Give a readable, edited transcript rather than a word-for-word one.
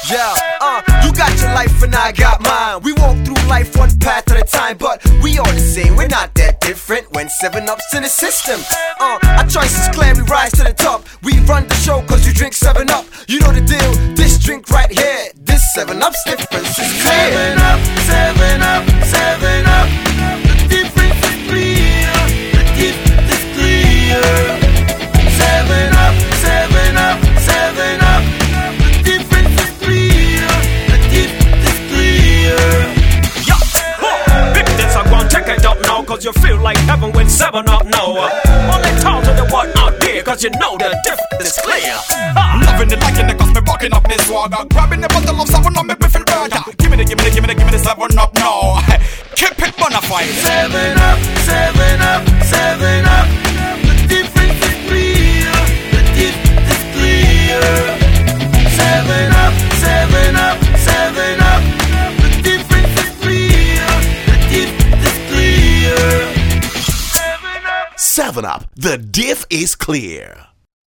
Yeah, you got your life and I got mine. We walk through life one path at a time, but we all the same, we're not that different when 7-Up's in the system. Our choice is clear, we rise to the top. We run the show cause you drink 7-Up. You know the deal, this drink right here, this 7-Up's difference is clear. 7-Up, 7-Up, 7-Up. The difference is clear, the difference is clear. 7-Up, 7-Up, 7-Up. The difference is clear, the difference is clear. Yeah, if this I want, check it up now, cause you feel like heaven with 7-Up now. Only talk to the one out there, cause you know the difference is clear. Loving it, liking it, cause me rocking up me swagger. Grabbing the bottle of 7-Up, make me feel better. Give me the 7-Up now. Keep it bonafide. 7-Up, 7-Up, 7-Up. The difference is clear, the difference is clear. 7-Up, 7-Up, 7-Up. The difference is clear, the difference is clear. 7-Up. 7-Up, the diff is clear.